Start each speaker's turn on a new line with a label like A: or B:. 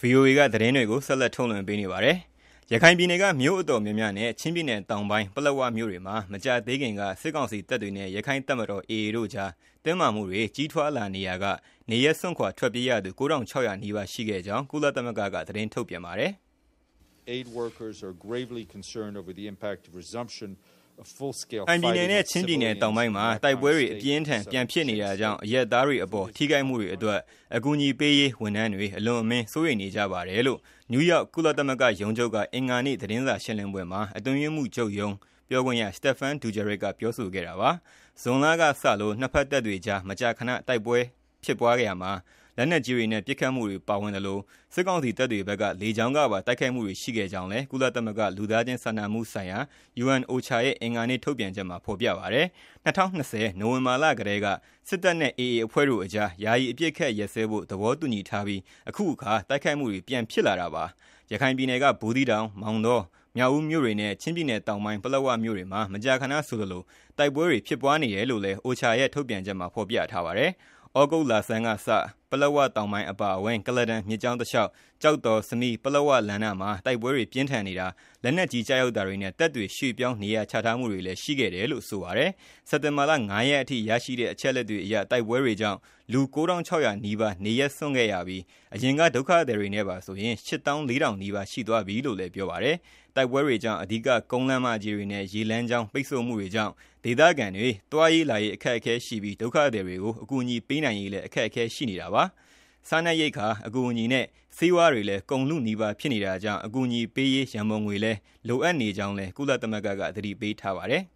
A: VOA ကသတင်းတွေကိုဆက်လက်ထုတ်လွှင့်ပေးနေပါတယ်။ရခိုင်ပြည်နယ်ကမြို့အတော်များများနဲ့ချင်းပြည်နယ်တောင်ပိုင်းပလက်ဝမြို့တွေမှာမကြာသေးခင်ကစစ်ကောင်စီတပ်တွေနဲ့ရခိုင်တပ်မတော် AA တို့ကြားတင်းမာမှုတွေကြီးထွားလာနေရာကနေရက်စွန့်ခွာထွက်ပြေးရသူ9600နီးပါးရှိခဲ့ကြောင်းကုလသမဂ္ဂကသတင်းထုတ်ပြန်ပါတယ်။
B: Aid workers are gravely concerned over the impact of resumption of full-scale
A: ပြည်နယ်နဲ့ချင်းပြည်နယ်တောင်ပိုင်းမှာတိုက်ပွဲတွေအပြင်းထန်ပြန်ဖြစ်နေတာကြောင့်အရက်သားတွေအပေါ်ထိခိုက်မှုတွေအတွက်အကူအညီပေးရေးဝန်ထမ်းတွေအလွန်အမင်းစိုးရိမ်နေကြပါတယ်လို့နယူးယောက်ကုလသမဂ္ဂရုံးချုပ်ကအင်္ဂါနေ့သတင်းစာရှင်းလင်းပွဲမှာအတွင်းရေးမှူးချုပ်ရုံးပြောခွင့်ရစတက်ဖန်ဒူဂျရိတ်ကပြောဆိုခဲ့တာပါ။ဇွန်လကစလို့နှစ်ဖက်တပ်တွေကြားမကြာခဏတိုက်ပွဲဖြစ်ပွားခဲ့ရမှာလက်နက်ကြီးတွေနဲ့ပစ်ခတ်မှုတွေပါဝင်တယ်လို့စစ်ကောင်စီတပ်တွေဘက်ကလေကြောင်းကပါတိုက်ခိုက်မှုတွေရှိခဲ့ကြောင်းလည်းကုလသမဂ္ဂလူသားချင်းစာနာမှုဆိုင်ရာ UN-OCHA ရဲ့အင်္ဂါနေ့ထုတ်ပြန်ချက်မှာဖော်ပြပါတယ်။2020နိုဝင်ဘာလကတည်းကစစ်တပ်နဲ့ AA အဖွဲ့တို့အကြားယာယီအပြစ်ခတ်ရက်စဲဖို့သဘောတူညီထားပြီးအခုအခါတိုက်ခိုက်မှုတွေပြန်ဖြစ်လာတာပါ။ရခိုင်ပြည်နယ်ကဘူသီးတောင်မောင်တောမြောက်ဦးမြို့တွေနဲ့ချင်းပြည်နယ်တောင်ပိုင်းပလက်ဝမြို့တွေမှာမကြာခဏဆိုသလိုတိုက်ပွဲတွေဖြစ်ပွားနေတယ်လို့လည်း OCHA ရဲ့ထုတ်ပြန်ချက်မှာဖော်ပြထားပါတယ်။ဩဂုတ်လဆန်းကစပလက်ဝတောင်ပိုင်းအပါအဝင်ကလဒန်မြစ်ကြောင်းတစ်လျှောက်ကြောက်တော်စမီပလက်ဝလမ်းနာမှာတိုက်ပွဲတွေပြင်းထန်နေတာလက်နက်ကြီးကြားရောက်တာတွေနဲ့တပ်တွေရွှေ့ပြောင်းနေရာချထားမှုတွေလည်းရှိခဲ့တယ်လို့ဆိုပါတယ်။စက်တင်ဘာလ9ရက်အထိရရှိတဲ့အချက်လက်တွေအရတိုက်ပွဲတွေကြောင့်လူ9600နီးပါးနေရက်စွန့်ခဲ့ရပြီးအရင်ကဒုက္ခသည်တွေနဲ့ပါဆိုရင်8400နီးပါးရှိသွားပြီလို့လည်းပြောပါတယ်။တိုက်ပွဲတွေကြောင့်အဓိကကုန်းလမ်းမကြီးတွေနဲ့ရေလမ်းကြောင်းပိတ်ဆို့မှုတွေကြောင့်ဒေသခံတွေတွားရေးလာရေးအခက်အခဲရှိပြီးဒုက္ခသည်တွေကိုအကူအညီပေးနိုင်ရေးလည်းအခက်အခဲရှိနေတာပါ။စားနပ်ရိက္ခာအကူအညီနဲ့ဆေးဝါးတွေလည်းကုန်လူနီးပါးဖြစ်နေတာကြောင့်အကူအညီပေးရေးရန်ပုံငွေလည်းလိုအပ်နေကြောင်းလည်းကုလသမဂ္ဂကသတိပေးထားပါတယ်။